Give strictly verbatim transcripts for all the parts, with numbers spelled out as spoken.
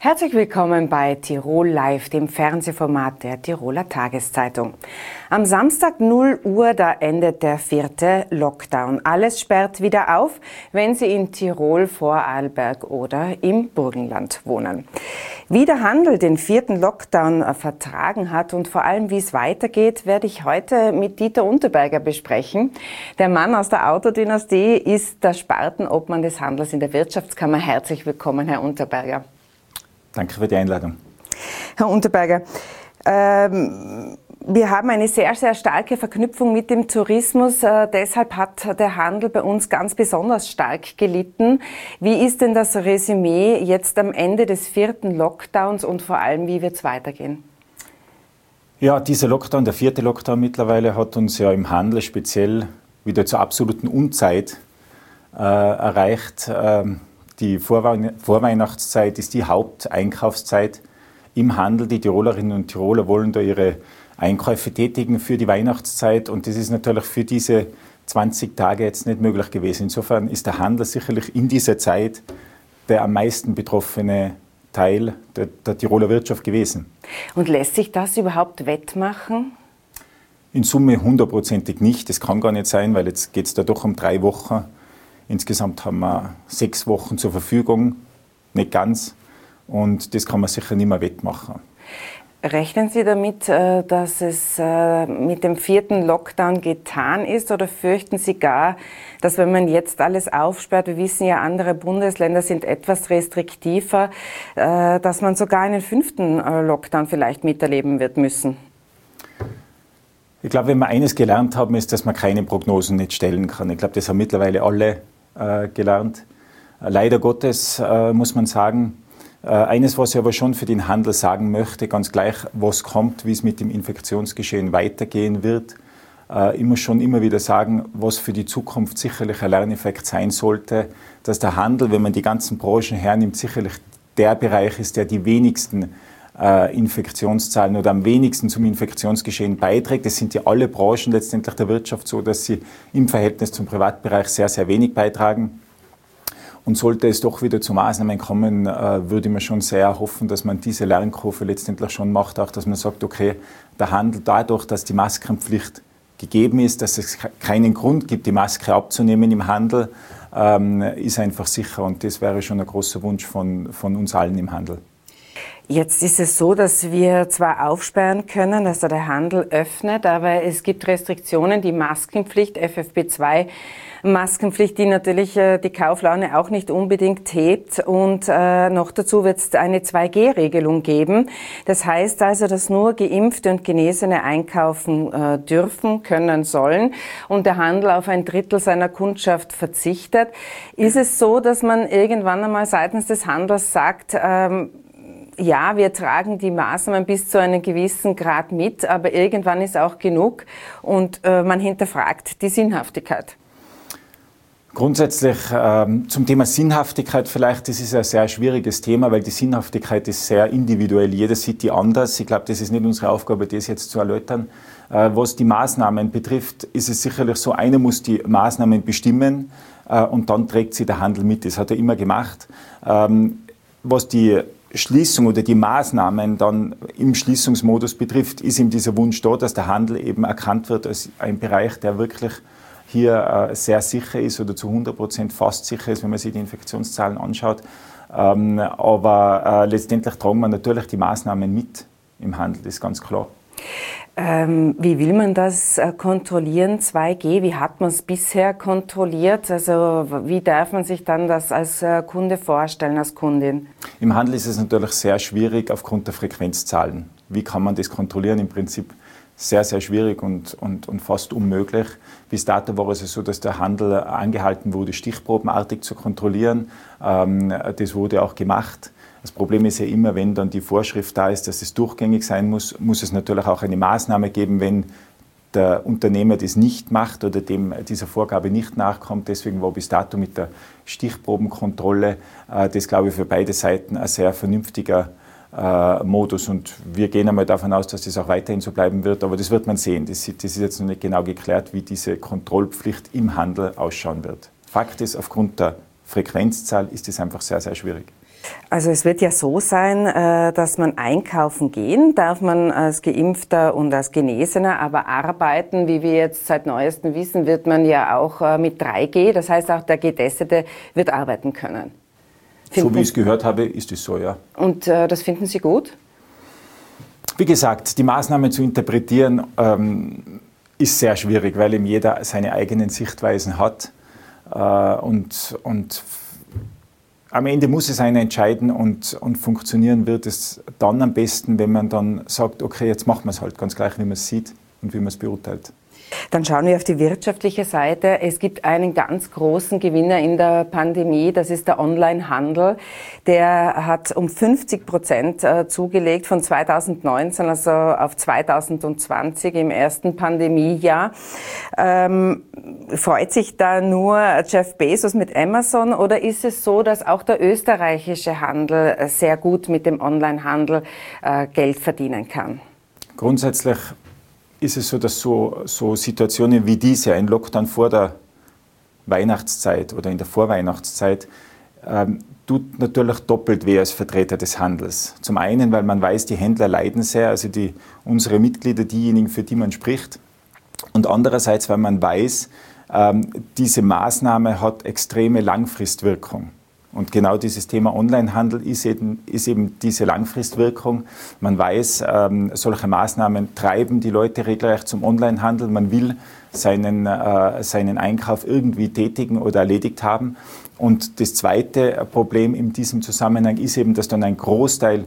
Herzlich willkommen bei Tirol Live, dem Fernsehformat der Tiroler Tageszeitung. Am Samstag null Uhr, da endet der vierte Lockdown. Alles sperrt wieder auf, wenn Sie in Tirol, Vorarlberg oder im Burgenland wohnen. Wie der Handel den vierten Lockdown vertragen hat und vor allem, wie es weitergeht, werde ich heute mit Dieter Unterberger besprechen. Der Mann aus der Autodynastie ist der Spartenobmann des Handels in der Wirtschaftskammer. Herzlich willkommen, Herr Unterberger. Danke für die Einladung. Herr Unterberger, ähm, wir haben eine sehr, sehr starke Verknüpfung mit dem Tourismus. Äh, deshalb hat der Handel bei uns ganz besonders stark gelitten. Wie ist denn das Resümee jetzt am Ende des vierten Lockdowns und vor allem, wie wird es weitergehen? Ja, dieser Lockdown, der vierte Lockdown mittlerweile, hat uns ja im Handel speziell wieder zur absoluten Unzeit äh, erreicht. Ähm, Die Vorweihnachtszeit ist die Haupteinkaufszeit im Handel. Die Tirolerinnen und Tiroler wollen da ihre Einkäufe tätigen für die Weihnachtszeit und das ist natürlich für diese zwanzig Tage jetzt nicht möglich gewesen. Insofern ist der Handel sicherlich in dieser Zeit der am meisten betroffene Teil der, der Tiroler Wirtschaft gewesen. Und lässt sich das überhaupt wettmachen? In Summe hundertprozentig nicht. Das kann gar nicht sein, weil jetzt geht es da doch um drei Wochen. Insgesamt haben wir sechs Wochen zur Verfügung, nicht ganz, und das kann man sicher nicht mehr wettmachen. Rechnen Sie damit, dass es mit dem vierten Lockdown getan ist, oder fürchten Sie gar, dass wenn man jetzt alles aufsperrt, wir wissen ja, andere Bundesländer sind etwas restriktiver, dass man sogar einen fünften Lockdown vielleicht miterleben wird müssen? Ich glaube, wenn wir eines gelernt haben, ist, dass man keine Prognosen nicht stellen kann. Ich glaube, das haben mittlerweile alle äh, gelernt. Äh, leider Gottes äh, muss man sagen, äh, eines, was ich aber schon für den Handel sagen möchte, ganz gleich, was kommt, wie es mit dem Infektionsgeschehen weitergehen wird. Äh, ich muss schon immer wieder sagen, was für die Zukunft sicherlich ein Lerneffekt sein sollte, dass der Handel, wenn man die ganzen Branchen hernimmt, sicherlich der Bereich ist, der die wenigsten Infektionszahlen oder am wenigsten zum Infektionsgeschehen beiträgt. Es sind ja alle Branchen letztendlich der Wirtschaft so, dass sie im Verhältnis zum Privatbereich sehr, sehr wenig beitragen. Und sollte es doch wieder zu Maßnahmen kommen, würde man schon sehr hoffen, dass man diese Lernkurve letztendlich schon macht, auch dass man sagt, okay, der Handel dadurch, dass die Maskenpflicht gegeben ist, dass es keinen Grund gibt, die Maske abzunehmen im Handel, ist einfach sicher. Und das wäre schon ein großer Wunsch von, von uns allen im Handel. Jetzt ist es so, dass wir zwar aufsperren können, dass der Handel öffnet, aber es gibt Restriktionen, die Maskenpflicht, F F P zwei Maskenpflicht, die natürlich äh, die Kauflaune auch nicht unbedingt hebt, und äh, noch dazu wird es eine zwei G Regelung geben. Das heißt also, dass nur Geimpfte und Genesene einkaufen äh, dürfen, können, sollen und der Handel auf ein Drittel seiner Kundschaft verzichtet. Ist es so, dass man irgendwann einmal seitens des Handels sagt, ähm, ja, wir tragen die Maßnahmen bis zu einem gewissen Grad mit, aber irgendwann ist auch genug und äh, man hinterfragt die Sinnhaftigkeit? Grundsätzlich ähm, zum Thema Sinnhaftigkeit vielleicht, das ist ein sehr schwieriges Thema, weil die Sinnhaftigkeit ist sehr individuell. Jeder sieht die anders. Ich glaube, das ist nicht unsere Aufgabe, das jetzt zu erläutern. Äh, was die Maßnahmen betrifft, ist es sicherlich so, einer muss die Maßnahmen bestimmen äh, und dann trägt sie der Handel mit. Das hat er immer gemacht. Ähm, was die Schließung oder die Maßnahmen dann im Schließungsmodus betrifft, ist ihm dieser Wunsch da, dass der Handel eben erkannt wird als ein Bereich, der wirklich hier äh, sehr sicher ist oder zu hundert Prozent fast sicher ist, wenn man sich die Infektionszahlen anschaut. Ähm, aber äh, letztendlich tragen wir natürlich die Maßnahmen mit im Handel, das ist ganz klar. Ähm, wie will man das äh, kontrollieren, zwei G? Wie hat man es bisher kontrolliert? Also wie darf man sich dann das als äh, Kunde vorstellen, als Kundin? Im Handel ist es natürlich sehr schwierig aufgrund der Frequenzzahlen. Wie kann man das kontrollieren? Im Prinzip sehr, sehr schwierig und, und, und fast unmöglich. Bis dato war es so, dass der Handel angehalten wurde, stichprobenartig zu kontrollieren. Ähm, das wurde auch gemacht. Das Problem ist ja immer, wenn dann die Vorschrift da ist, dass es durchgängig sein muss, muss es natürlich auch eine Maßnahme geben, wenn der Unternehmer das nicht macht oder dem dieser Vorgabe nicht nachkommt. Deswegen war bis dato mit der Stichprobenkontrolle äh, das, glaube ich, für beide Seiten ein sehr vernünftiger äh, Modus. Und wir gehen einmal davon aus, dass das auch weiterhin so bleiben wird. Aber das wird man sehen. Das, das ist jetzt noch nicht genau geklärt, wie diese Kontrollpflicht im Handel ausschauen wird. Fakt ist, aufgrund der Frequenzzahl ist es einfach sehr, sehr schwierig. Also es wird ja so sein, dass man einkaufen gehen darf man als Geimpfter und als Genesener, aber arbeiten, wie wir jetzt seit Neuestem wissen, wird man ja auch mit drei G. Das heißt, auch der Getestete wird arbeiten können. Finden, so wie ich es gehört habe, ist es so, ja. Und äh, das finden Sie gut? Wie gesagt, die Maßnahmen zu interpretieren ähm, ist sehr schwierig, weil eben jeder seine eigenen Sichtweisen hat. Äh, und, und am Ende muss es einer entscheiden und, und funktionieren wird es dann am besten, wenn man dann sagt, okay, jetzt machen wir es halt ganz gleich, wie man es sieht und wie man es beurteilt. Dann schauen wir auf die wirtschaftliche Seite. Es gibt einen ganz großen Gewinner in der Pandemie, das ist der Onlinehandel. Der hat um fünfzig Prozent zugelegt von zweitausendneunzehn, also auf zweitausendzwanzig im ersten Pandemiejahr. Ähm, freut sich da nur Jeff Bezos mit Amazon oder ist es so, dass auch der österreichische Handel sehr gut mit dem Onlinehandel äh, Geld verdienen kann? Grundsätzlich ist es so, dass so, so Situationen wie diese, ein Lockdown vor der Weihnachtszeit oder in der Vorweihnachtszeit, ähm, tut natürlich doppelt weh als Vertreter des Handels. Zum einen, weil man weiß, die Händler leiden sehr, also die, unsere Mitglieder, diejenigen, für die man spricht. Und andererseits, weil man weiß, ähm, diese Maßnahme hat extreme Langfristwirkung. Und genau dieses Thema Onlinehandel ist eben, ist eben diese Langfristwirkung. Man weiß, ähm, solche Maßnahmen treiben die Leute regelrecht zum Onlinehandel. Man will seinen, äh, seinen Einkauf irgendwie tätigen oder erledigt haben. Und das zweite Problem in diesem Zusammenhang ist eben, dass dann ein Großteil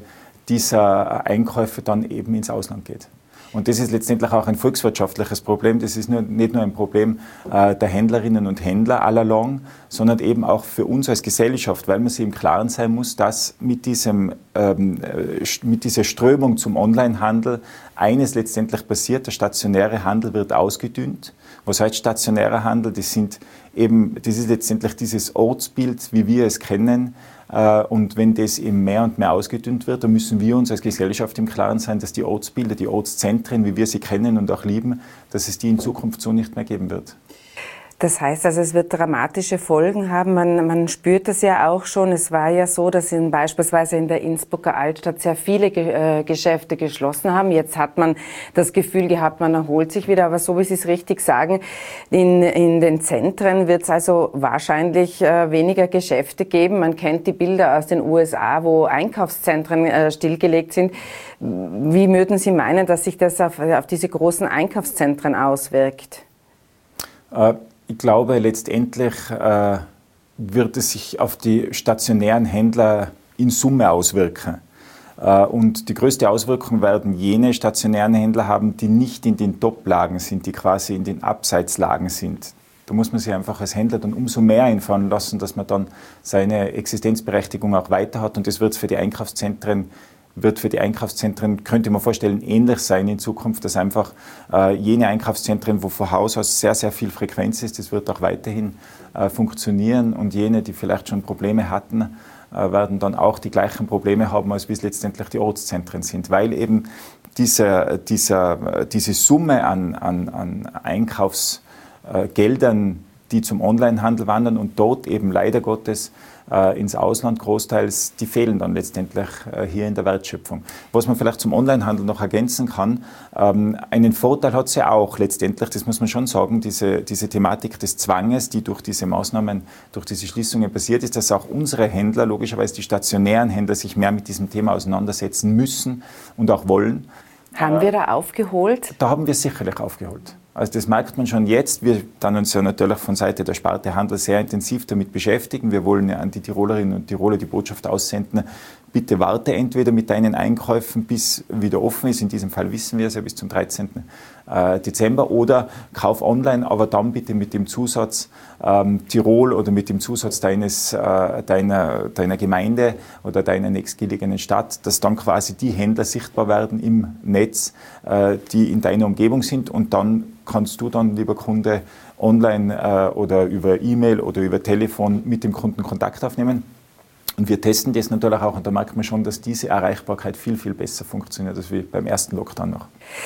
dieser Einkäufe dann eben ins Ausland geht. Und das ist letztendlich auch ein volkswirtschaftliches Problem. Das ist nur, nicht nur ein Problem äh, der Händlerinnen und Händler all along, sondern eben auch für uns als Gesellschaft, weil man sich im Klaren sein muss, dass mit, diesem, ähm, mit dieser Strömung zum Onlinehandel eines letztendlich passiert. Der stationäre Handel wird ausgedünnt. Was heißt stationärer Handel? Das, sind eben, das ist letztendlich dieses Ortsbild, wie wir es kennen. Und wenn das eben mehr und mehr ausgedünnt wird, dann müssen wir uns als Gesellschaft im Klaren sein, dass die Ortsbilder, die Ortszentren, wie wir sie kennen und auch lieben, dass es die in Zukunft so nicht mehr geben wird. Das heißt also, es wird dramatische Folgen haben. Man, man spürt das ja auch schon. Es war ja so, dass in, beispielsweise in der Innsbrucker Altstadt sehr viele Ge äh, Geschäfte geschlossen haben. Jetzt hat man das Gefühl gehabt, man erholt sich wieder. Aber so wie Sie es richtig sagen, in, in den Zentren wird es also wahrscheinlich äh, weniger Geschäfte geben. Man kennt die Bilder aus den U S A, wo Einkaufszentren äh, stillgelegt sind. Wie würden Sie meinen, dass sich das auf, auf diese großen Einkaufszentren auswirkt? Äh Ich glaube, letztendlich äh, wird es sich auf die stationären Händler in Summe auswirken. Äh, und die größte Auswirkung werden jene stationären Händler haben, die nicht in den Top-Lagen sind, die quasi in den Abseitslagen sind. Da muss man sich einfach als Händler dann umso mehr einfallen lassen, dass man dann seine Existenzberechtigung auch weiter hat. Und das wird für die Einkaufszentren wird für die Einkaufszentren, könnte man vorstellen, ähnlich sein in Zukunft, dass einfach äh, jene Einkaufszentren, wo von Haus aus sehr, sehr viel Frequenz ist, das wird auch weiterhin äh, funktionieren und jene, die vielleicht schon Probleme hatten, äh, werden dann auch die gleichen Probleme haben, als wie es letztendlich die Ortszentren sind, weil eben diese, diese, diese Summe an, an, an Einkaufsgeldern, die zum Onlinehandel wandern und dort eben leider Gottes äh, ins Ausland großteils, die fehlen dann letztendlich äh, hier in der Wertschöpfung. Was man vielleicht zum Onlinehandel noch ergänzen kann, ähm, einen Vorteil hat es ja auch letztendlich, das muss man schon sagen, diese, diese Thematik des Zwanges, die durch diese Maßnahmen, durch diese Schließungen passiert ist, dass auch unsere Händler, logischerweise die stationären Händler, sich mehr mit diesem Thema auseinandersetzen müssen und auch wollen. Haben wir da aufgeholt? Da haben wir sicherlich aufgeholt. Also das merkt man schon jetzt. Wir dann uns ja natürlich von Seite der Sparte Handel sehr intensiv damit beschäftigen. Wir wollen ja an die Tirolerinnen und Tiroler die Botschaft aussenden, bitte warte entweder mit deinen Einkäufen, bis wieder offen ist. In diesem Fall wissen wir es ja bis zum dreizehnten Dezember. Oder kauf online, aber dann bitte mit dem Zusatz ähm, Tirol oder mit dem Zusatz deines, äh, deiner, deiner Gemeinde oder deiner nächstgelegenen Stadt, dass dann quasi die Händler sichtbar werden im Netz, äh, die in deiner Umgebung sind. Und dann kannst du dann, lieber Kunde, online äh, oder über E-Mail oder über Telefon mit dem Kunden Kontakt aufnehmen. Und wir testen das natürlich auch und da merkt man schon, dass diese Erreichbarkeit viel, viel besser funktioniert als wie beim ersten Lockdown noch.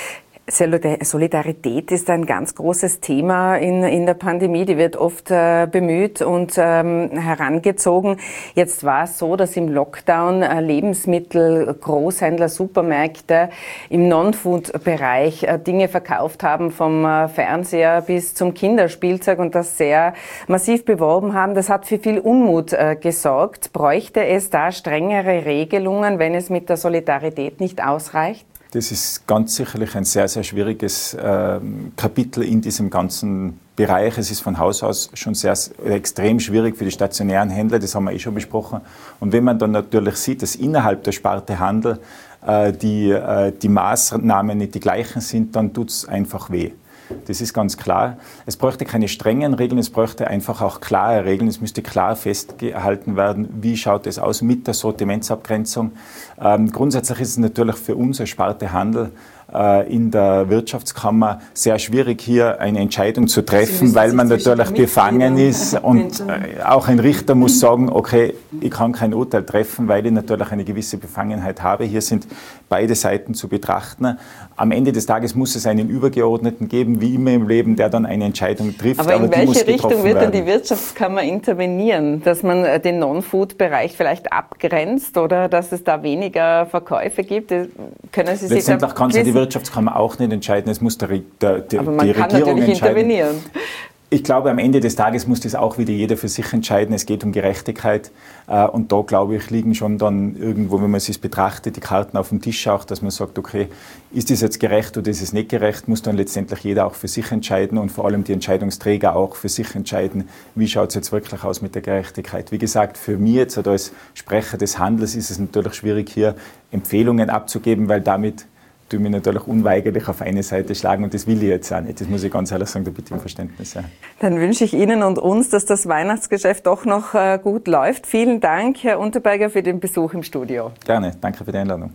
Solidarität ist ein ganz großes Thema in, in der Pandemie. Die wird oft äh, bemüht und ähm, herangezogen. Jetzt war es so, dass im Lockdown äh, Lebensmittel, Großhändler, Supermärkte im Non-Food-Bereich äh, Dinge verkauft haben, vom äh, Fernseher bis zum Kinderspielzeug, und das sehr massiv beworben haben. Das hat für viel Unmut äh, gesorgt. Bräuchte es da strengere Regelungen, wenn es mit der Solidarität nicht ausreicht? Das ist ganz sicherlich ein sehr, sehr schwieriges äh, Kapitel in diesem ganzen Bereich. Es ist von Haus aus schon sehr extrem schwierig für die stationären Händler, das haben wir eh schon besprochen. Und wenn man dann natürlich sieht, dass innerhalb der Sparte Handel äh, die, äh, die Maßnahmen nicht die gleichen sind, dann tut es einfach weh. Das ist ganz klar. Es bräuchte keine strengen Regeln, es bräuchte einfach auch klare Regeln. Es müsste klar festgehalten werden, wie schaut es aus mit der Sortimentsabgrenzung. Ähm, grundsätzlich ist es natürlich für unsere Sparte Handel äh, in der Wirtschaftskammer sehr schwierig, hier eine Entscheidung zu treffen, weil man natürlich befangen ist. Und äh, auch ein Richter muss sagen, okay, ich kann kein Urteil treffen, weil ich natürlich eine gewisse Befangenheit habe. Hier sind beide Seiten zu betrachten. Am Ende des Tages muss es einen Übergeordneten geben, wie immer im Leben, der dann eine Entscheidung trifft. Aber in aber welche Richtung wird denn die Wirtschaftskammer intervenieren? Dass man den Non-Food-Bereich vielleicht abgrenzt oder dass es da weniger Verkäufe gibt? Können Sie sich Letztendlich kann sich die Wirtschaftskammer auch nicht entscheiden. Es muss der, der, der, aber man die kann Regierung natürlich entscheiden. Intervenieren. Ich glaube, am Ende des Tages muss das auch wieder jeder für sich entscheiden. Es geht um Gerechtigkeit. Und da, glaube ich, liegen schon dann irgendwo, wenn man es betrachtet, die Karten auf dem Tisch auch, dass man sagt, okay, ist das jetzt gerecht oder ist es nicht gerecht, muss dann letztendlich jeder auch für sich entscheiden und vor allem die Entscheidungsträger auch für sich entscheiden, wie schaut es jetzt wirklich aus mit der Gerechtigkeit. Wie gesagt, für mich jetzt oder als Sprecher des Handels ist es natürlich schwierig, hier Empfehlungen abzugeben, weil damit tue mich natürlich unweigerlich auf eine Seite schlagen und das will ich jetzt auch nicht. Das muss ich ganz ehrlich sagen, da bitte um Verständnis. Ja. Dann wünsche ich Ihnen und uns, dass das Weihnachtsgeschäft doch noch äh, gut läuft. Vielen Dank, Herr Unterberger, für den Besuch im Studio. Gerne, danke für die Einladung.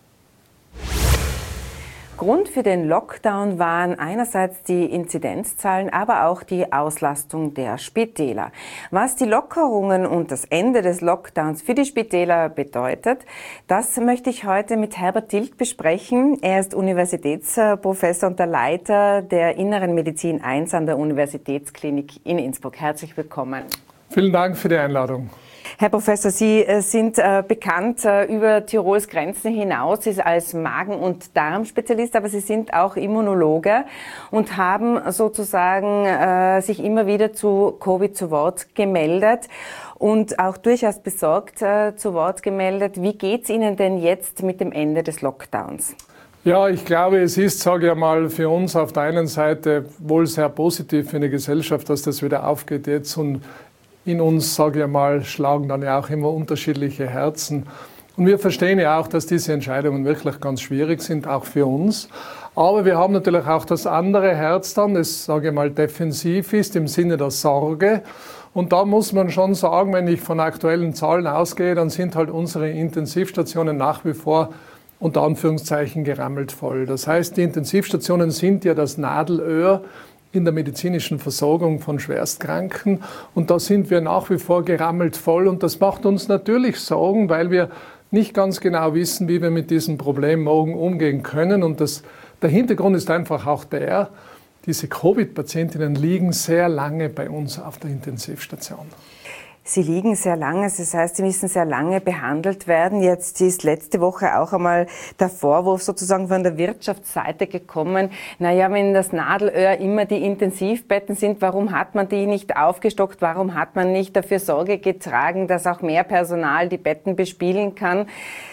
Grund für den Lockdown waren einerseits die Inzidenzzahlen, aber auch die Auslastung der Spitäler. Was die Lockerungen und das Ende des Lockdowns für die Spitäler bedeutet, das möchte ich heute mit Herbert Tilg besprechen. Er ist Universitätsprofessor und der Leiter der Inneren Medizin eins an der Universitätsklinik in Innsbruck. Herzlich willkommen. Vielen Dank für die Einladung. Herr Professor, Sie äh, sind äh, bekannt äh, über Tirols Grenzen hinaus Sie sind als Magen- und Darmspezialist, aber Sie sind auch Immunologe und haben sozusagen äh, sich immer wieder zu Covid zu Wort gemeldet und auch durchaus besorgt äh, zu Wort gemeldet. Wie geht's Ihnen denn jetzt mit dem Ende des Lockdowns? Ja, ich glaube, es ist, sage ich mal, für uns auf der einen Seite wohl sehr positiv für eine Gesellschaft, dass das wieder aufgeht jetzt, und in uns, sage ich mal, schlagen dann ja auch immer unterschiedliche Herzen. Und wir verstehen ja auch, dass diese Entscheidungen wirklich ganz schwierig sind, auch für uns. Aber wir haben natürlich auch das andere Herz dann, das, sage ich mal, defensiv ist, im Sinne der Sorge. Und da muss man schon sagen, wenn ich von aktuellen Zahlen ausgehe, dann sind halt unsere Intensivstationen nach wie vor unter Anführungszeichen gerammelt voll. Das heißt, die Intensivstationen sind ja das Nadelöhr in der medizinischen Versorgung von Schwerstkranken. Und da sind wir nach wie vor gerammelt voll. Und das macht uns natürlich Sorgen, weil wir nicht ganz genau wissen, wie wir mit diesem Problem morgen umgehen können. Und das, der Hintergrund ist einfach auch der, diese Covid-Patientinnen liegen sehr lange bei uns auf der Intensivstation. Sie liegen sehr lange, das heißt, sie müssen sehr lange behandelt werden. Jetzt ist letzte Woche auch einmal der Vorwurf sozusagen von der Wirtschaftsseite gekommen. Naja, wenn das Nadelöhr immer die Intensivbetten sind, warum hat man die nicht aufgestockt? Warum hat man nicht dafür Sorge getragen, dass auch mehr Personal die Betten bespielen kann?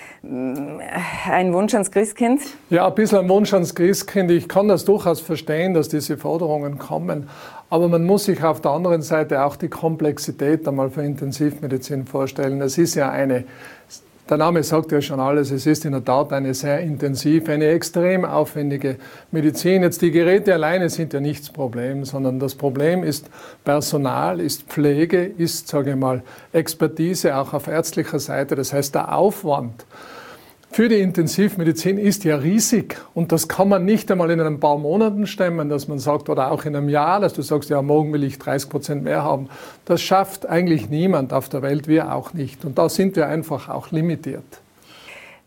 Ein Wunsch ans Christkind? Ja, ein bisschen ein Wunsch ans Christkind. Ich kann das durchaus verstehen, dass diese Forderungen kommen. Aber man muss sich auf der anderen Seite auch die Komplexität einmal für Intensivmedizin vorstellen. Es ist ja eine, der Name sagt ja schon alles, es ist in der Tat eine sehr intensive, eine extrem aufwendige Medizin. Jetzt die Geräte alleine sind ja nicht das Problem, sondern das Problem ist Personal, ist Pflege, ist, sage ich mal, Expertise auch auf ärztlicher Seite. Das heißt, der Aufwand für die Intensivmedizin ist ja riesig, und das kann man nicht einmal in ein paar Monaten stemmen, dass man sagt, oder auch in einem Jahr, dass du sagst, ja, morgen will ich dreißig Prozent mehr haben. Das schafft eigentlich niemand auf der Welt, wir auch nicht. Und da sind wir einfach auch limitiert.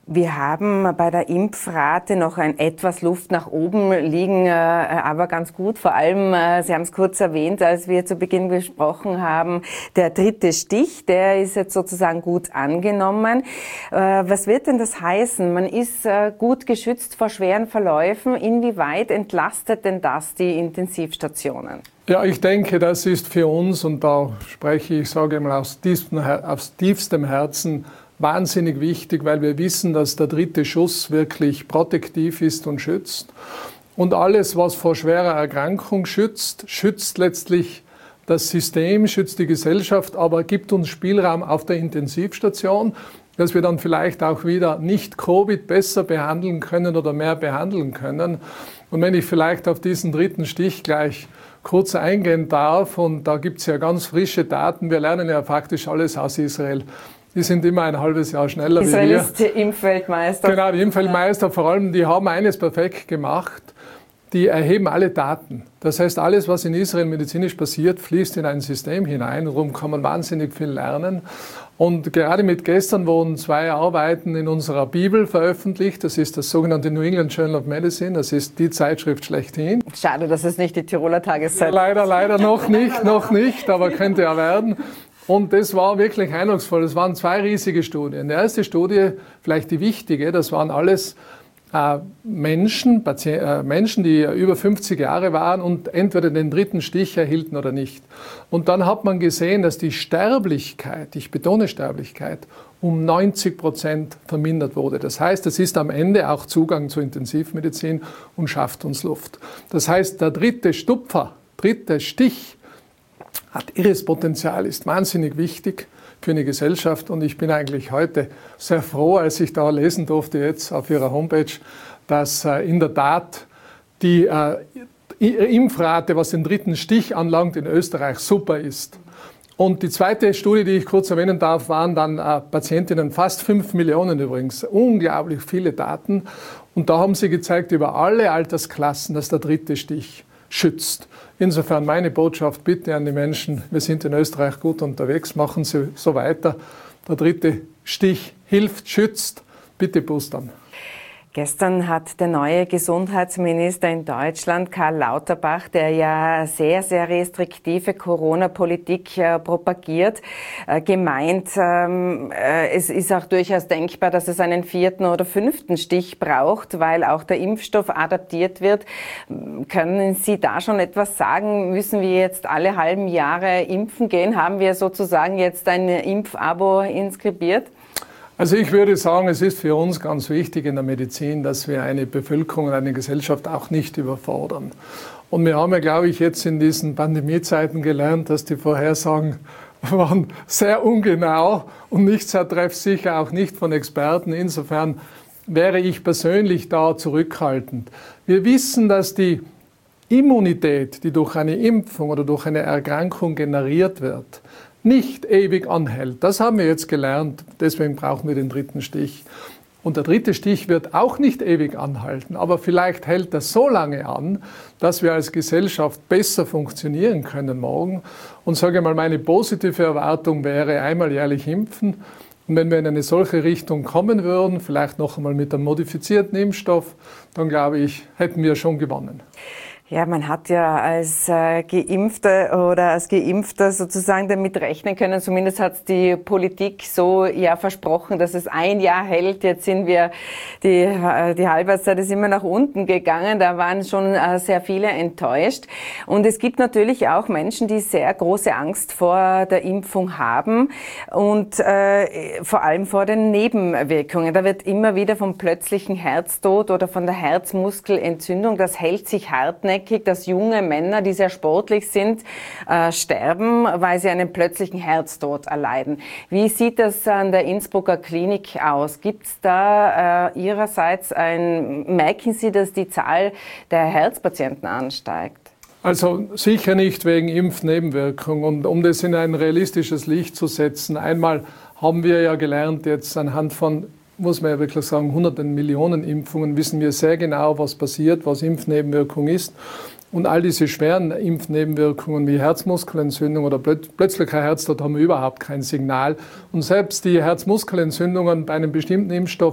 Wir haben bei der Impfrate noch ein etwas Luft nach oben liegen, aber ganz gut. Vor allem, Sie haben es kurz erwähnt, als wir zu Beginn besprochen haben, der dritte Stich, der ist jetzt sozusagen gut angenommen. Was wird denn das heißen? Man ist gut geschützt vor schweren Verläufen. Inwieweit entlastet denn das die Intensivstationen? Ja, ich denke, das ist für uns, und da spreche ich, sage ich mal, aus tiefstem, aus tiefstem Herzen, wahnsinnig wichtig, weil wir wissen, dass der dritte Schuss wirklich protektiv ist und schützt. Und alles, was vor schwerer Erkrankung schützt, schützt letztlich das System, schützt die Gesellschaft, aber gibt uns Spielraum auf der Intensivstation, dass wir dann vielleicht auch wieder nicht Covid besser behandeln können oder mehr behandeln können. Und wenn ich vielleicht auf diesen dritten Stich gleich kurz eingehen darf, und da gibt es ja ganz frische Daten, wir lernen ja faktisch alles aus Israel. Die sind immer ein halbes Jahr schneller Israel wie wir. Israel ist Impfweltmeister. Genau, die Impfweltmeister vor allem, die haben eines perfekt gemacht. Die erheben alle Daten. Das heißt, alles, was in Israel medizinisch passiert, fließt in ein System hinein. Darum kann man wahnsinnig viel lernen. Und gerade mit gestern wurden zwei Arbeiten in unserer Bibel veröffentlicht. Das ist das sogenannte New England Journal of Medicine. Das ist die Zeitschrift schlechthin. Schade, dass es nicht die Tiroler Tageszeit ist. Leider, leider noch nicht, noch nicht, aber könnte ja werden. Und das war wirklich eindrucksvoll. Es waren zwei riesige Studien. Die erste Studie, vielleicht die wichtige, das waren alles äh, Menschen, Patient, äh, Menschen, die über fünfzig Jahre waren und entweder den dritten Stich erhielten oder nicht. Und dann hat man gesehen, dass die Sterblichkeit, ich betone Sterblichkeit, um neunzig Prozent vermindert wurde. Das heißt, es ist am Ende auch Zugang zur Intensivmedizin und schafft uns Luft. Das heißt, der dritte Stupfer, dritte Stich, hat irres Potenzial, ist wahnsinnig wichtig für eine Gesellschaft. Und ich bin eigentlich heute sehr froh, als ich da lesen durfte jetzt auf Ihrer Homepage, dass äh, in der Tat die äh, Impfrate, was den dritten Stich anlangt, in Österreich super ist. Und die zweite Studie, die ich kurz erwähnen darf, waren dann äh, Patientinnen, fast fünf Millionen übrigens, unglaublich viele Daten. Und da haben sie gezeigt, über alle Altersklassen, dass der dritte Stich schützt. Insofern meine Botschaft bitte an die Menschen, wir sind in Österreich gut unterwegs, machen Sie so weiter. Der dritte Stich hilft, schützt, bitte boostern. Gestern hat der neue Gesundheitsminister in Deutschland, Karl Lauterbach, der ja sehr, sehr restriktive Corona-Politik äh, propagiert, äh, gemeint, ähm, äh, es ist auch durchaus denkbar, dass es einen vierten oder fünften Stich braucht, weil auch der Impfstoff adaptiert wird. Können Sie da schon etwas sagen? Müssen wir jetzt alle halben Jahre impfen gehen? Haben wir sozusagen jetzt ein Impfabo inskribiert? Also ich würde sagen, es ist für uns ganz wichtig in der Medizin, dass wir eine Bevölkerung und eine Gesellschaft auch nicht überfordern. Und wir haben ja, glaube ich, jetzt in diesen Pandemiezeiten gelernt, dass die Vorhersagen waren sehr ungenau und nicht sehr treffsicher, auch nicht von Experten. Insofern wäre ich persönlich da zurückhaltend. Wir wissen, dass die Immunität, die durch eine Impfung oder durch eine Erkrankung generiert wird, nicht ewig anhält. Das haben wir jetzt gelernt, deswegen brauchen wir den dritten Stich. Und der dritte Stich wird auch nicht ewig anhalten, aber vielleicht hält das so lange an, dass wir als Gesellschaft besser funktionieren können morgen. Und sage mal, meine positive Erwartung wäre, einmal jährlich impfen. Und wenn wir in eine solche Richtung kommen würden, vielleicht noch einmal mit einem modifizierten Impfstoff, dann glaube ich, hätten wir schon gewonnen. Ja, man hat ja als äh, Geimpfter oder als Geimpfter sozusagen damit rechnen können. Zumindest hat die Politik so ja versprochen, dass es ein Jahr hält. Jetzt sind wir, die, äh, die Halbwertszeit ist immer nach unten gegangen. Da waren schon äh, sehr viele enttäuscht. Und es gibt natürlich auch Menschen, die sehr große Angst vor der Impfung haben und äh, vor allem vor den Nebenwirkungen. Da wird immer wieder vom plötzlichen Herztod oder von der Herzmuskelentzündung, das hält sich hartnäckig, dass junge Männer, die sehr sportlich sind, äh, sterben, weil sie einen plötzlichen Herztod erleiden. Wie sieht das an der Innsbrucker Klinik aus? Gibt es da äh, Ihrerseits ein, merken Sie, dass die Zahl der Herzpatienten ansteigt? Also sicher nicht wegen Impfnebenwirkungen. Und um das in ein realistisches Licht zu setzen, einmal haben wir ja gelernt, jetzt anhand von, muss man ja wirklich sagen, hunderten Millionen Impfungen wissen wir sehr genau, was passiert, was Impfnebenwirkung ist. Und all diese schweren Impfnebenwirkungen wie Herzmuskelentzündung oder plötzlicher Herztod haben überhaupt kein Signal. Und selbst die Herzmuskelentzündungen bei einem bestimmten Impfstoff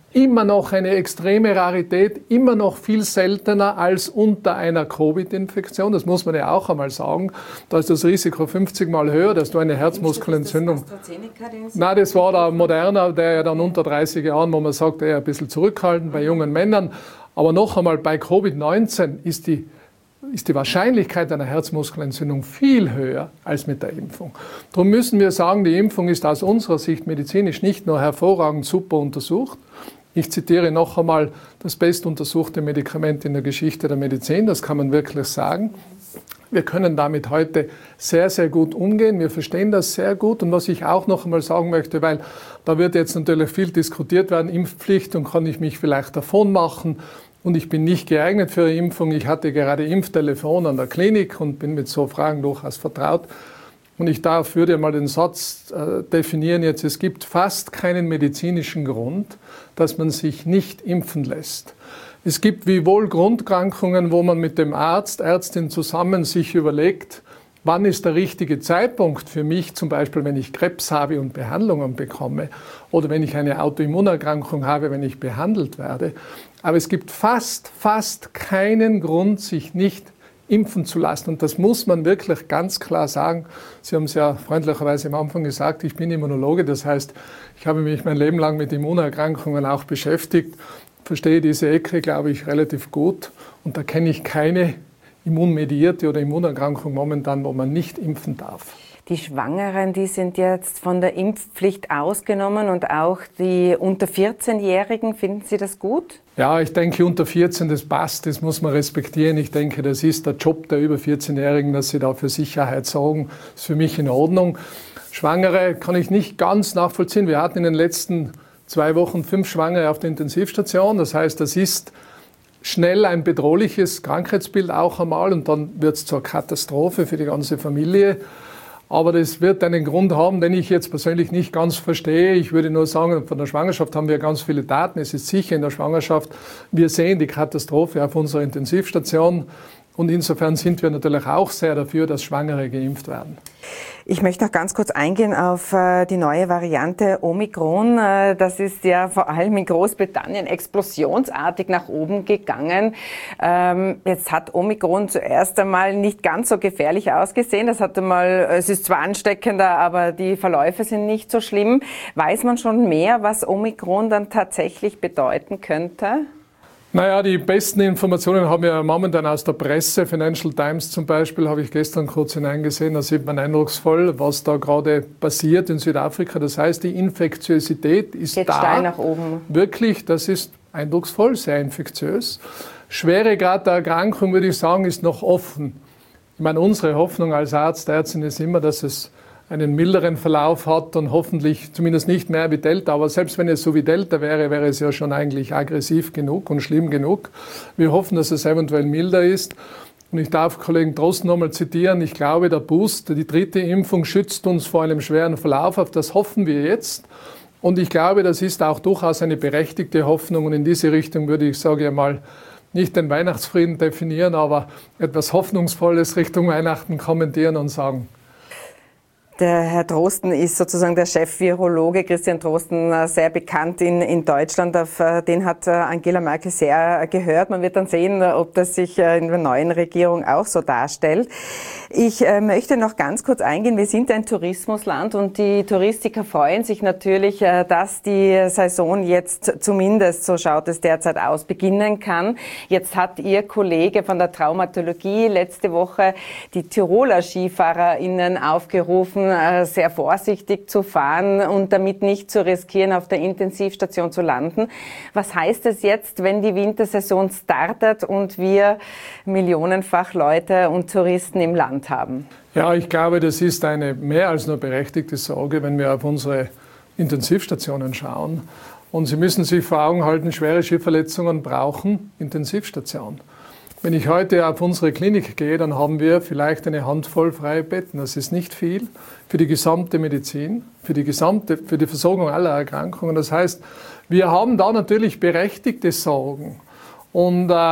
immer noch eine extreme Rarität, immer noch viel seltener als unter einer Covid-Infektion. Das muss man ja auch einmal sagen. Da ist das Risiko fünfzig Mal höher, dass du eine Herzmuskelentzündung... Nein, das war der Moderna, der ja dann unter dreißig Jahren, wo man sagt, eher ein bisschen zurückhaltend bei jungen Männern. Aber noch einmal, bei Covid neunzehn ist die ist die Wahrscheinlichkeit einer Herzmuskelentzündung viel höher als mit der Impfung. Darum müssen wir sagen, die Impfung ist aus unserer Sicht medizinisch nicht nur hervorragend super untersucht. Ich zitiere noch einmal das bestuntersuchte Medikament in der Geschichte der Medizin, das kann man wirklich sagen. Wir können damit heute sehr, sehr gut umgehen. Wir verstehen das sehr gut. Und was ich auch noch einmal sagen möchte, weil da wird jetzt natürlich viel diskutiert werden, Impfpflicht und kann ich mich vielleicht davon machen und ich bin nicht geeignet für eine Impfung. Ich hatte gerade Impftelefon an der Klinik und bin mit so Fragen durchaus vertraut. Und ich darf, würde mal den Satz äh, definieren jetzt, es gibt fast keinen medizinischen Grund, dass man sich nicht impfen lässt. Es gibt wie wohl Grunderkrankungen, wo man mit dem Arzt, Ärztin zusammen sich überlegt, wann ist der richtige Zeitpunkt für mich, zum Beispiel wenn ich Krebs habe und Behandlungen bekomme oder wenn ich eine Autoimmunerkrankung habe, wenn ich behandelt werde. Aber es gibt fast, fast keinen Grund, sich nicht impfen zu lassen. Und das muss man wirklich ganz klar sagen. Sie haben es ja freundlicherweise am Anfang gesagt, ich bin Immunologe, das heißt, ich habe mich mein Leben lang mit Immunerkrankungen auch beschäftigt, verstehe diese Ecke, glaube ich, relativ gut und da kenne ich keine immunmedierte oder Immunerkrankung momentan, wo man nicht impfen darf. Die Schwangeren, die sind jetzt von der Impfpflicht ausgenommen und auch die unter vierzehnjährigen, finden Sie das gut? Ja, ich denke, unter vierzehn, das passt, das muss man respektieren. Ich denke, das ist der Job der über vierzehnjährigen, dass sie da für Sicherheit sorgen. Das ist für mich in Ordnung. Schwangere kann ich nicht ganz nachvollziehen. Wir hatten in den letzten zwei Wochen fünf Schwangere auf der Intensivstation. Das heißt, das ist schnell ein bedrohliches Krankheitsbild auch einmal und dann wird es zur Katastrophe für die ganze Familie. Aber das wird einen Grund haben, den ich jetzt persönlich nicht ganz verstehe. Ich würde nur sagen, von der Schwangerschaft haben wir ganz viele Daten. Es ist sicher in der Schwangerschaft, wir sehen die Katastrophe auf unserer Intensivstation. Und insofern sind wir natürlich auch sehr dafür, dass Schwangere geimpft werden. Ich möchte noch ganz kurz eingehen auf äh, die neue Variante Omikron. Äh, das ist ja vor allem in Großbritannien explosionsartig nach oben gegangen. Ähm, jetzt hat Omikron zuerst einmal nicht ganz so gefährlich ausgesehen. Das hat einmal, es ist zwar ansteckender, aber die Verläufe sind nicht so schlimm. Weiß man schon mehr, was Omikron dann tatsächlich bedeuten könnte? Naja, die besten Informationen haben wir momentan aus der Presse. Financial Times zum Beispiel habe ich gestern kurz hineingesehen. Da sieht man eindrucksvoll, was da gerade passiert in Südafrika. Das heißt, die Infektiosität ist Geht da. steil nach oben. Wirklich, das ist eindrucksvoll, sehr infektiös. Schweregrad der Erkrankung, würde ich sagen, ist noch offen. Ich meine, unsere Hoffnung als Arzt, Ärztin ist immer, dass es einen milderen Verlauf hat und hoffentlich zumindest nicht mehr wie Delta. Aber selbst wenn es so wie Delta wäre, wäre es ja schon eigentlich aggressiv genug und schlimm genug. Wir hoffen, dass es eventuell milder ist. Und ich darf Kollegen Drosten nochmal zitieren. Ich glaube, der Boost, die dritte Impfung schützt uns vor einem schweren Verlauf. Auf das hoffen wir jetzt. Und ich glaube, das ist auch durchaus eine berechtigte Hoffnung. Und in diese Richtung würde ich, sage ich mal, nicht den Weihnachtsfrieden definieren, aber etwas Hoffnungsvolles Richtung Weihnachten kommentieren und sagen. Der Herr Drosten ist sozusagen der Chef-Virologe, Christian Drosten, sehr bekannt in, in Deutschland. Auf den hat Angela Merkel sehr gehört. Man wird dann sehen, ob das sich in der neuen Regierung auch so darstellt. Ich möchte noch ganz kurz eingehen. Wir sind ein Tourismusland und die Touristiker freuen sich natürlich, dass die Saison jetzt zumindest, so schaut es derzeit aus, beginnen kann. Jetzt hat Ihr Kollege von der Traumatologie letzte Woche die Tiroler SkifahrerInnen aufgerufen, sehr vorsichtig zu fahren und damit nicht zu riskieren, auf der Intensivstation zu landen. Was heißt es jetzt, wenn die Wintersaison startet und wir millionenfach Leute und Touristen im Land haben? Ja, ich glaube, das ist eine mehr als nur berechtigte Sorge, wenn wir auf unsere Intensivstationen schauen. Und Sie müssen sich vor Augen halten, schwere Skiverletzungen brauchen Intensivstation. Wenn ich heute auf unsere Klinik gehe, dann haben wir vielleicht eine Handvoll freie Betten. Das ist nicht viel für die gesamte Medizin, für die gesamte, für die Versorgung aller Erkrankungen. Das heißt, wir haben da natürlich berechtigte Sorgen. Und äh,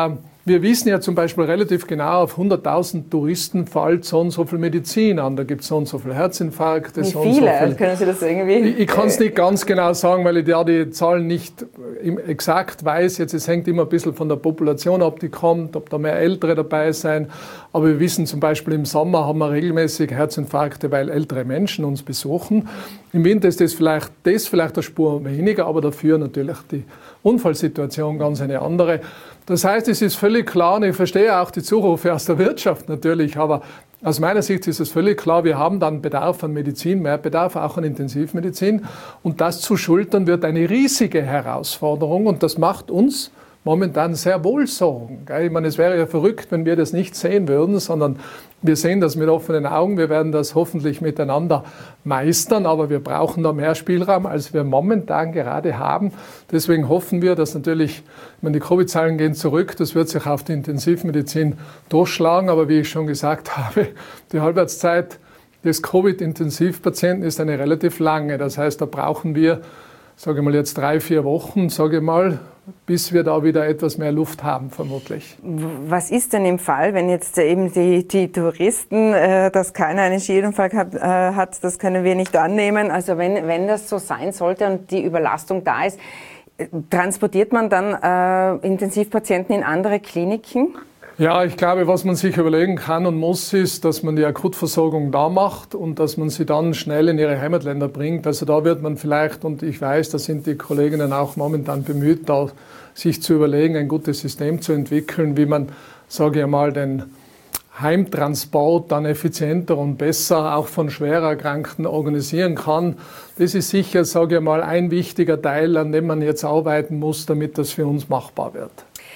wir wissen ja zum Beispiel relativ genau, auf hunderttausend Touristen fällt so und so viel Medizin an. Da gibt es so und so viele Herzinfarkte. Wie so viele? Und so viel. Können Sie das irgendwie? Ich, ich kann es nicht ganz genau sagen, weil ich ja die Zahlen nicht exakt weiß. Jetzt, es hängt immer ein bisschen von der Population ab, die kommt, ob da mehr Ältere dabei sein. Aber wir wissen zum Beispiel, im Sommer haben wir regelmäßig Herzinfarkte, weil ältere Menschen uns besuchen. Im Winter ist das vielleicht, das vielleicht eine Spur weniger, aber dafür natürlich die Unfallsituation ganz eine andere. Das heißt, es ist völlig klar, und ich verstehe auch die Zurufe aus der Wirtschaft natürlich, aber aus meiner Sicht ist es völlig klar, wir haben dann Bedarf an Medizin, mehr Bedarf auch an Intensivmedizin. Und das zu schultern wird eine riesige Herausforderung und das macht uns momentan sehr wohl Sorgen. Ich meine, es wäre ja verrückt, wenn wir das nicht sehen würden, sondern wir sehen das mit offenen Augen. Wir werden das hoffentlich miteinander meistern, aber wir brauchen da mehr Spielraum, als wir momentan gerade haben. Deswegen hoffen wir, dass natürlich, ich meine, die Covid-Zahlen gehen zurück, das wird sich auf die Intensivmedizin durchschlagen, aber wie ich schon gesagt habe, die Halbwertszeit des Covid-Intensivpatienten ist eine relativ lange. Das heißt, da brauchen wir, sage ich mal jetzt drei, vier Wochen, sage ich mal, bis wir da wieder etwas mehr Luft haben, vermutlich. Was ist denn im Fall, wenn jetzt eben die, die Touristen, äh, dass keiner einen Skiunfall hat, äh, hat, das können wir nicht annehmen. Also wenn, wenn das so sein sollte und die Überlastung da ist, transportiert man dann äh, Intensivpatienten in andere Kliniken? Ja, ich glaube, was man sich überlegen kann und muss, ist, dass man die Akutversorgung da macht und dass man sie dann schnell in ihre Heimatländer bringt. Also da wird man vielleicht, und ich weiß, da sind die Kolleginnen auch momentan bemüht, da sich zu überlegen, ein gutes System zu entwickeln, wie man, sage ich mal, den Heimtransport dann effizienter und besser auch von schwer Erkrankten organisieren kann. Das ist sicher, sage ich mal, ein wichtiger Teil, an dem man jetzt arbeiten muss, damit das für uns machbar wird.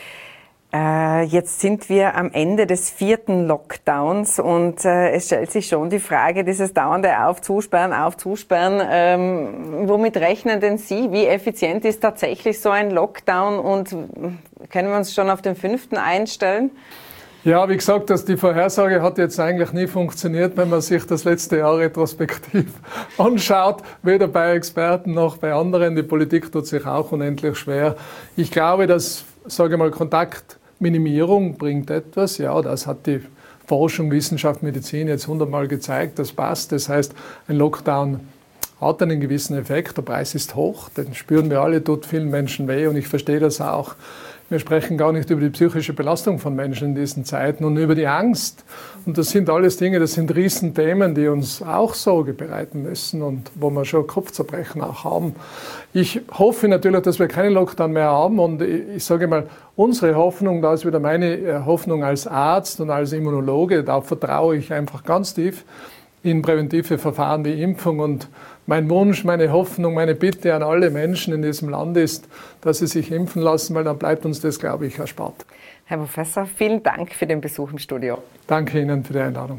Jetzt sind wir am Ende des vierten Lockdowns und äh, es stellt sich schon die Frage, dieses dauernde Aufzusperren, Aufzusperren, ähm, womit rechnen denn Sie? Wie effizient ist tatsächlich so ein Lockdown und können wir uns schon auf den fünften einstellen? Ja, wie gesagt, dass die Vorhersage hat jetzt eigentlich nie funktioniert, wenn man sich das letzte Jahr retrospektiv anschaut, weder bei Experten noch bei anderen. Die Politik tut sich auch unendlich schwer. Ich glaube, dass, sage ich mal, Kontaktminimierung bringt etwas. Ja, das hat die Forschung, Wissenschaft, Medizin jetzt hundertmal gezeigt, das passt. Das heißt, ein Lockdown hat einen gewissen Effekt. Der Preis ist hoch, den spüren wir alle, tut vielen Menschen weh und ich verstehe das auch. Wir sprechen gar nicht über die psychische Belastung von Menschen in diesen Zeiten und über die Angst. Und das sind alles Dinge, das sind Riesenthemen, die uns auch Sorge bereiten müssen und wo wir schon Kopfzerbrechen auch haben. Ich hoffe natürlich, dass wir keinen Lockdown mehr haben und ich, ich sage mal, unsere Hoffnung, da ist wieder meine Hoffnung als Arzt und als Immunologe, da vertraue ich einfach ganz tief in präventive Verfahren wie Impfung und mein Wunsch, meine Hoffnung, meine Bitte an alle Menschen in diesem Land ist, dass sie sich impfen lassen, weil dann bleibt uns das, glaube ich, erspart. Herr Professor, vielen Dank für den Besuch im Studio. Danke Ihnen für die Einladung.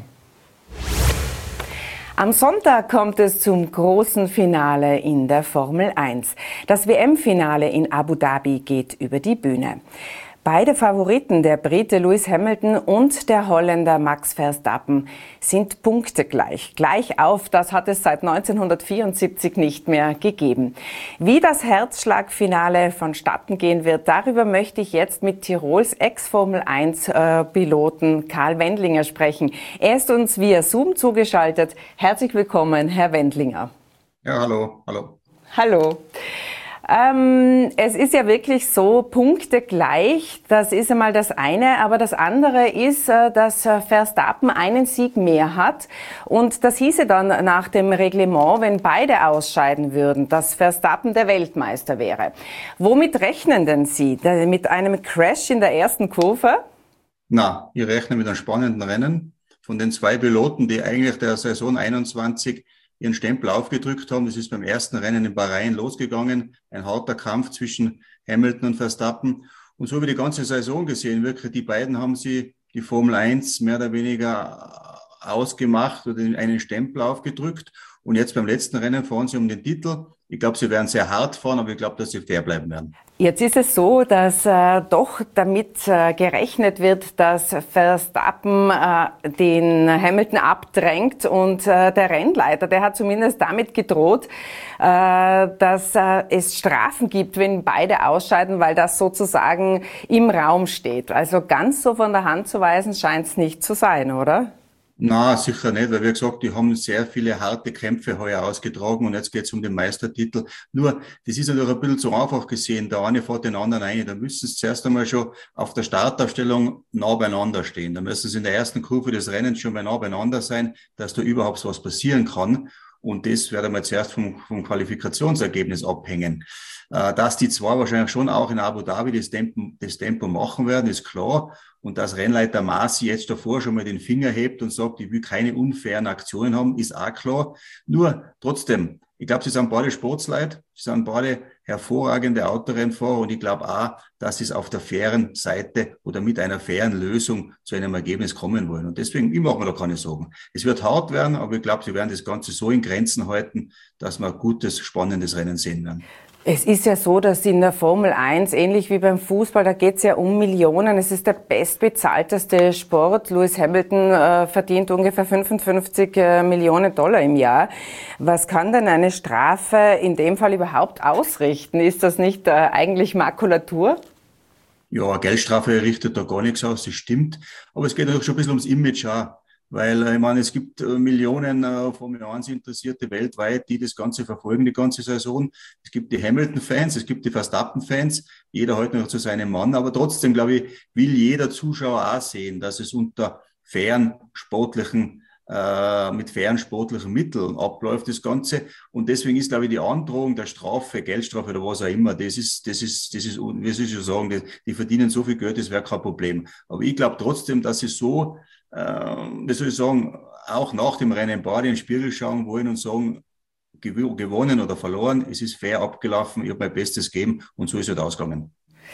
Am Sonntag kommt es zum großen Finale in der Formel eins. Das W M-Finale in Abu Dhabi geht über die Bühne. Beide Favoriten, der Brite Lewis Hamilton und der Holländer Max Verstappen, sind punktegleich. Gleich auf, das hat es seit neunzehnhundertvierundsiebzig nicht mehr gegeben. Wie das Herzschlagfinale vonstatten gehen wird, darüber möchte ich jetzt mit Tirols Ex-Formel eins Piloten Karl Wendlinger sprechen. Er ist uns via Zoom zugeschaltet. Herzlich willkommen, Herr Wendlinger. Ja, hallo, hallo. Hallo. Ähm, es ist ja wirklich so, Punkte gleich, das ist einmal das eine, aber das andere ist, dass Verstappen einen Sieg mehr hat und das hieße dann nach dem Reglement, wenn beide ausscheiden würden, dass Verstappen der Weltmeister wäre. Womit rechnen denn Sie? Mit einem Crash in der ersten Kurve? Na, ich rechne mit einem spannenden Rennen von den zwei Piloten, die eigentlich der Saison einundzwanzig ihren Stempel aufgedrückt haben. Das ist beim ersten Rennen in Bahrain losgegangen. Ein harter Kampf zwischen Hamilton und Verstappen. Und so wie die ganze Saison gesehen, wirklich, die beiden haben sie die Formel eins mehr oder weniger ausgemacht oder einen Stempel aufgedrückt. Und jetzt beim letzten Rennen fahren sie um den Titel. Ich glaube, sie werden sehr hart fahren, aber ich glaube, dass sie fair bleiben werden. Jetzt ist es so, dass äh, doch damit äh, gerechnet wird, dass Verstappen äh, den Hamilton abdrängt und äh, der Rennleiter, der hat zumindest damit gedroht, äh, dass äh, es Strafen gibt, wenn beide ausscheiden, weil das sozusagen im Raum steht. Also ganz so von der Hand zu weisen scheint es nicht zu sein, oder? Na, sicher nicht, weil wie gesagt, die haben sehr viele harte Kämpfe heuer ausgetragen und jetzt geht es um den Meistertitel. Nur, das ist natürlich ein bisschen zu einfach gesehen. Der eine fährt den anderen ein. Da müssen sie zuerst einmal schon auf der Startaufstellung nah beieinander stehen. Da müssen sie in der ersten Kurve des Rennens schon mal nah beieinander sein, dass da überhaupt was passieren kann. Und das wird einmal zuerst vom, vom Qualifikationsergebnis abhängen. Äh, dass die zwei wahrscheinlich schon auch in Abu Dhabi das Tempo, das Tempo machen werden, ist klar. Und dass Rennleiter Masi jetzt davor schon mal den Finger hebt und sagt, ich will keine unfairen Aktionen haben, ist auch klar. Nur trotzdem, ich glaube, sie sind beide Sportsleute, sie sind beide hervorragende Autorennfahrer und ich glaube auch, dass sie es auf der fairen Seite oder mit einer fairen Lösung zu einem Ergebnis kommen wollen. Und deswegen, ich mache mir da keine Sorgen. Es wird hart werden, aber ich glaube, sie werden das Ganze so in Grenzen halten, dass wir ein gutes, spannendes Rennen sehen werden. Es ist ja so, dass in der Formel eins, ähnlich wie beim Fußball, da geht es ja um Millionen. Es ist der bestbezahlteste Sport. Lewis Hamilton äh, verdient ungefähr fünfundfünfzig äh, Millionen Dollar im Jahr. Was kann denn eine Strafe in dem Fall überhaupt ausrichten? Ist das nicht äh, eigentlich Makulatur? Ja, eine Geldstrafe richtet da gar nichts aus, das stimmt. Aber es geht auch schon ein bisschen ums Image auch. Weil, ich meine, es gibt Millionen äh, Formel eins Interessierte weltweit, die das Ganze verfolgen, die ganze Saison. Es gibt die Hamilton-Fans, es gibt die Verstappen-Fans. Jeder hält noch zu seinem Mann. Aber trotzdem, glaube ich, will jeder Zuschauer auch sehen, dass es unter fairen sportlichen, äh, mit fairen sportlichen Mitteln abläuft, das Ganze. Und deswegen ist, glaube ich, die Androhung der Strafe, Geldstrafe oder was auch immer, das ist, das ist, das ist, wie soll ich schon sagen, die, die verdienen so viel Geld, das wäre kein Problem. Aber ich glaube trotzdem, dass sie so, wie soll ich sagen, auch nach dem Rennen beide in den Spiegel schauen wollen und sagen, gewonnen oder verloren, es ist fair abgelaufen, ich habe mein Bestes gegeben und so ist es ausgegangen.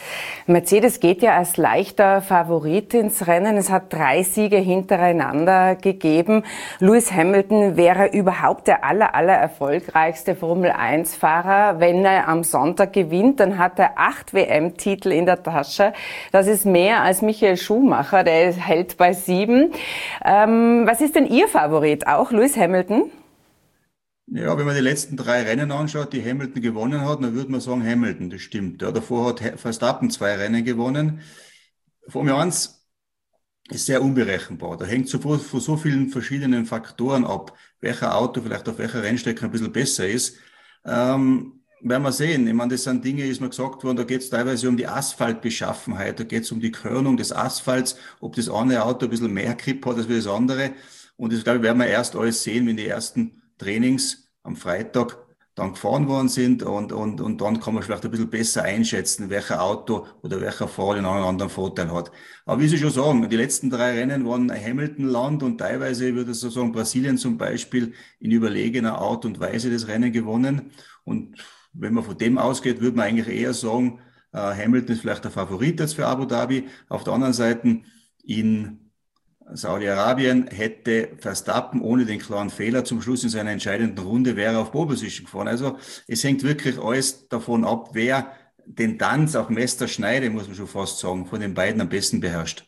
Mercedes geht ja als leichter Favorit ins Rennen. Es hat drei Siege hintereinander gegeben. Lewis Hamilton wäre überhaupt der aller, aller erfolgreichste Formel eins Fahrer. Wenn er am Sonntag gewinnt, dann hat er acht W M-Titel in der Tasche. Das ist mehr als Michael Schumacher, der hält bei sieben. Ähm, was ist denn Ihr Favorit? Auch Lewis Hamilton? Ja, wenn man die letzten drei Rennen anschaut, die Hamilton gewonnen hat, dann würde man sagen Hamilton, das stimmt. Ja, davor hat Verstappen zwei Rennen gewonnen. Formel eins ist sehr unberechenbar. Da hängt so von so vielen verschiedenen Faktoren ab, welcher Auto vielleicht auf welcher Rennstrecke ein bisschen besser ist. Ähm, werden wir sehen. Ich meine, das sind Dinge, ist mir gesagt worden, da geht es teilweise um die Asphaltbeschaffenheit, da geht es um die Körnung des Asphalts, ob das eine Auto ein bisschen mehr Grip hat als das andere. Und das, glaube ich, werden wir erst alles sehen, wenn die ersten Trainings am Freitag dann gefahren worden sind und, und, und dann kann man vielleicht ein bisschen besser einschätzen, welcher Auto oder welcher Fahrer einen anderen Vorteil hat. Aber wie Sie schon sagen, die letzten drei Rennen waren Hamilton-Land und teilweise würde ich so sagen, Brasilien zum Beispiel in überlegener Art und Weise das Rennen gewonnen. Und wenn man von dem ausgeht, würde man eigentlich eher sagen, äh, Hamilton ist vielleicht der Favorit jetzt für Abu Dhabi. Auf der anderen Seite in Saudi-Arabien hätte Verstappen ohne den klaren Fehler zum Schluss in seiner entscheidenden Runde wäre auf Pole Position gefahren. Also es hängt wirklich alles davon ab, wer den Tanz auf Messerschneide, muss man schon fast sagen, von den beiden am besten beherrscht.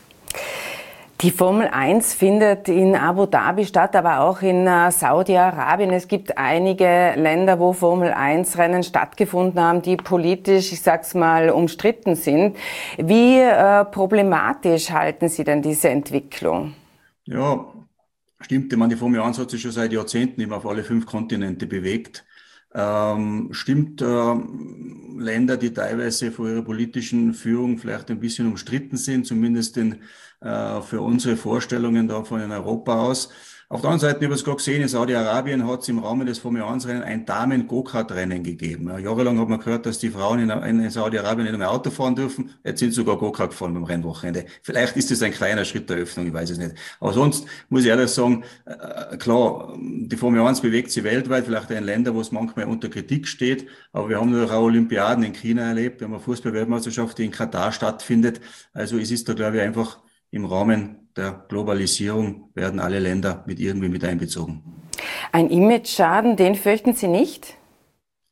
Die Formel eins findet in Abu Dhabi statt, aber auch in äh, Saudi-Arabien. Es gibt einige Länder, wo Formel eins Rennen stattgefunden haben, die politisch, ich sag's mal, umstritten sind. Wie äh, problematisch halten Sie denn diese Entwicklung? Ja, stimmt. Ich meine, die Formel eins hat sich schon seit Jahrzehnten immer auf alle fünf Kontinente bewegt. Ähm, stimmt, äh, Länder, die teilweise vor ihrer politischen Führung vielleicht ein bisschen umstritten sind, zumindest in, äh, für unsere Vorstellungen da von Europa aus. Auf der anderen Seite, ich habe es gerade gesehen, in Saudi-Arabien hat es im Rahmen des Formel eins Rennen ein Damen-Go-Kart-Rennen gegeben. Ja, jahrelang hat man gehört, dass die Frauen in, in Saudi-Arabien nicht mehr Auto fahren dürfen. Jetzt sind sogar Go-Kart gefahren beim Rennwochenende. Vielleicht ist das ein kleiner Schritt der Öffnung, ich weiß es nicht. Aber sonst muss ich ehrlich sagen, äh, klar, die Formel eins bewegt sich weltweit, vielleicht in Ländern, wo es manchmal unter Kritik steht. Aber wir haben natürlich auch Olympiaden in China erlebt. Wir haben eine Fußball-Weltmeisterschaft, die in Katar stattfindet. Also es ist da, glaube ich, einfach im Rahmen der Globalisierung werden alle Länder mit irgendwie mit einbezogen. Ein Image-Schaden, den fürchten Sie nicht?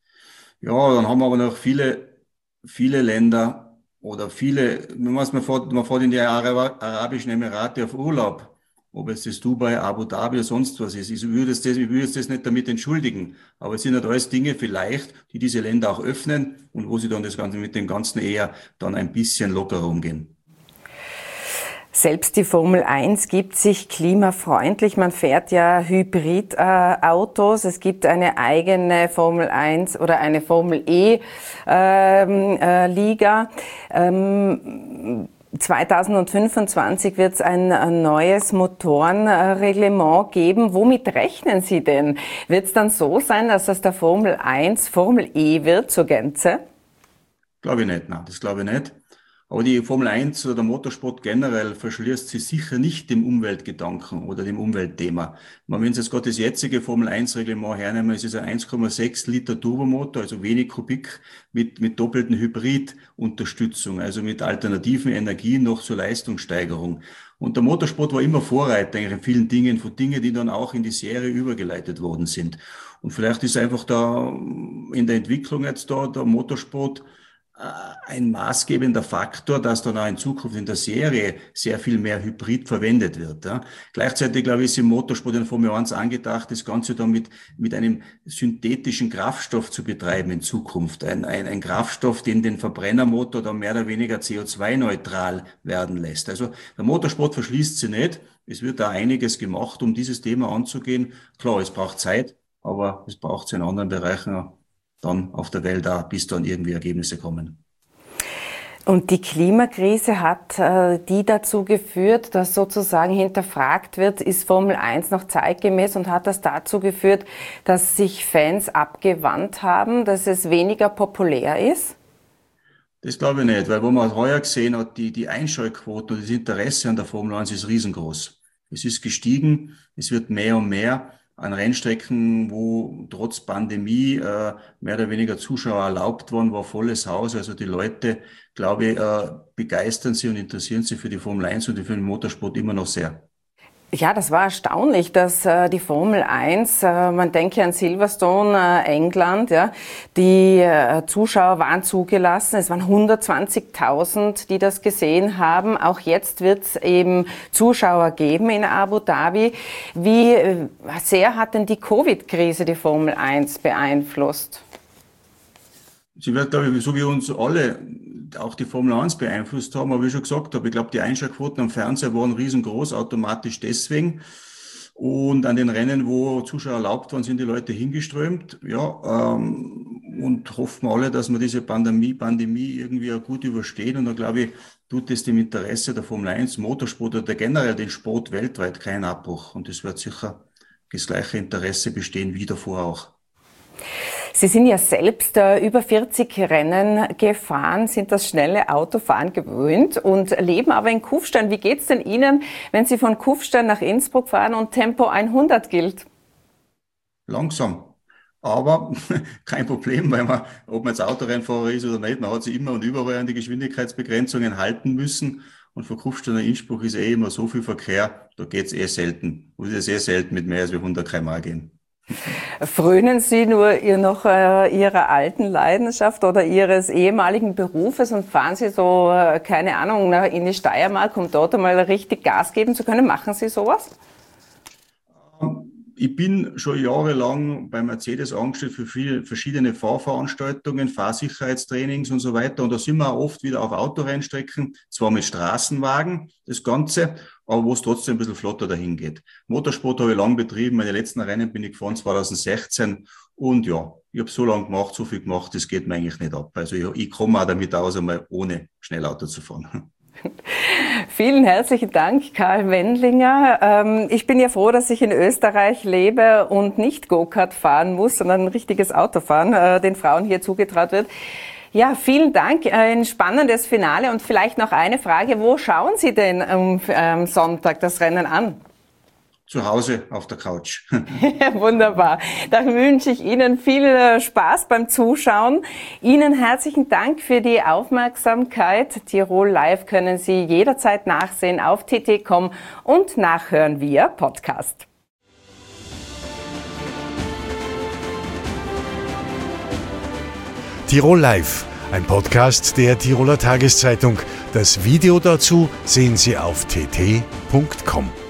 Ja, dann haben wir aber noch viele, viele Länder oder viele, man fährt, man fährt in die Arabischen Emirate auf Urlaub. Ob es das Dubai, Abu Dhabi oder sonst was ist. Ich würde das, ich würde jetzt das nicht damit entschuldigen. Aber es sind halt alles Dinge vielleicht, die diese Länder auch öffnen und wo sie dann das Ganze mit dem Ganzen eher dann ein bisschen lockerer umgehen. Selbst die Formel eins gibt sich klimafreundlich. Man fährt ja Hybridautos. Äh, es gibt eine eigene Formel eins oder eine Formel E ähm, äh, Liga. Ähm, zweitausendfünfundzwanzig wird es ein, ein neues Motorenreglement geben. Womit rechnen Sie denn? Wird es dann so sein, dass das der Formel eins Formel E wird zur Gänze? Glaube ich nicht, nein, das glaube ich nicht. Aber die Formel eins oder der Motorsport generell verschließt sich sicher nicht dem Umweltgedanken oder dem Umweltthema. Wenn Sie jetzt gerade das jetzige Formel eins Reglement hernehmen, es ist ein eins Komma sechs Liter Turbomotor, also wenig Kubik, mit, mit doppelten Hybridunterstützung, also mit alternativen Energien noch zur Leistungssteigerung. Und der Motorsport war immer Vorreiter in vielen Dingen, von Dingen, die dann auch in die Serie übergeleitet worden sind. Und vielleicht ist einfach da in der Entwicklung jetzt da der Motorsport ein maßgebender Faktor, dass dann auch in Zukunft in der Serie sehr viel mehr Hybrid verwendet wird. Ja. Gleichzeitig, glaube ich, ist im Motorsport in Formel eins angedacht, das Ganze dann mit, mit einem synthetischen Kraftstoff zu betreiben in Zukunft. Ein, ein, ein Kraftstoff, den den Verbrennermotor dann mehr oder weniger C O zwei neutral werden lässt. Also der Motorsport verschließt sich nicht. Es wird da einiges gemacht, um dieses Thema anzugehen. Klar, es braucht Zeit, aber es braucht es in anderen Bereichen auch dann auf der Welt da, bis dann irgendwie Ergebnisse kommen. Und die Klimakrise hat äh, die dazu geführt, dass sozusagen hinterfragt wird, ist Formel eins noch zeitgemäß, und hat das dazu geführt, dass sich Fans abgewandt haben, dass es weniger populär ist? Das glaube ich nicht, weil wo man heuer gesehen hat, die, die Einschaltquote und das Interesse an der Formel eins ist riesengroß. Es ist gestiegen, es wird mehr und mehr. An Rennstrecken, wo trotz Pandemie äh, mehr oder weniger Zuschauer erlaubt waren, war volles Haus. Also die Leute, glaube ich, äh, begeistern sich und interessieren sich für die Formel eins und für den Motorsport immer noch sehr. Ja, das war erstaunlich, dass äh, die Formel eins, äh, man denke an Silverstone, äh, England, ja, die äh, Zuschauer waren zugelassen, es waren hundertzwanzigtausend, die das gesehen haben. Auch jetzt wird es eben Zuschauer geben in Abu Dhabi. Wie äh, sehr hat denn die Covid-Krise die Formel eins beeinflusst? Sie wird, glaube ich, so wie uns alle auch die Formel eins beeinflusst haben, aber wie ich schon gesagt habe, ich glaube, die Einschaltquoten am Fernseher waren riesengroß, automatisch deswegen. Und an den Rennen, wo Zuschauer erlaubt waren, sind die Leute hingeströmt. Ja, ähm, und hoffen alle, dass wir diese Pandemie, Pandemie irgendwie auch gut überstehen. Und da glaube ich, tut es dem Interesse der Formel eins, Motorsport oder generell den Sport weltweit keinen Abbruch. Und es wird sicher das gleiche Interesse bestehen wie davor auch. Sie sind ja selbst äh, über vierzig Rennen gefahren, sind das schnelle Autofahren gewöhnt und leben aber in Kufstein. Wie geht's denn Ihnen, wenn Sie von Kufstein nach Innsbruck fahren und Tempo hundert gilt? Langsam. Aber kein Problem, weil man, ob man jetzt Autorennfahrer ist oder nicht, man hat sich immer und überall an die Geschwindigkeitsbegrenzungen halten müssen. Und von Kufstein nach Innsbruck ist eh immer so viel Verkehr, da geht's eh selten. Muss es eh selten mit mehr als hundert Kilometer pro Stunde gehen. Frönen Sie nur ihr noch äh, Ihrer alten Leidenschaft oder Ihres ehemaligen Berufes und fahren Sie so, äh, keine Ahnung, nach, in die Steiermark, um dort einmal richtig Gas geben zu können? Machen Sie sowas? Ich bin schon jahrelang bei Mercedes angestellt für viele verschiedene Fahrveranstaltungen, Fahrsicherheitstrainings und so weiter. Und da sind wir auch oft wieder auf Autorennstrecken, zwar mit Straßenwagen, das Ganze, aber wo es trotzdem ein bisschen flotter dahin geht. Motorsport habe ich lang betrieben. Meine letzten Rennen bin ich gefahren zwanzig sechzehn. Und ja, ich habe so lange gemacht, so viel gemacht, das geht mir eigentlich nicht ab. Also ich, ich komme auch damit aus, einmal ohne Schnellauto zu fahren. Vielen herzlichen Dank, Karl Wendlinger. Ich bin ja froh, dass ich in Österreich lebe und nicht Go-Kart fahren muss, sondern ein richtiges Auto fahren, den Frauen hier zugetraut wird. Ja, vielen Dank. Ein spannendes Finale und vielleicht noch eine Frage. Wo schauen Sie denn am Sonntag das Rennen an? Zu Hause auf der Couch. Wunderbar. Dann wünsche ich Ihnen viel Spaß beim Zuschauen. Ihnen herzlichen Dank für die Aufmerksamkeit. Tirol Live können Sie jederzeit nachsehen auf t t punkt com und nachhören via Podcast. Tirol Live, ein Podcast der Tiroler Tageszeitung. Das Video dazu sehen Sie auf t t punkt com.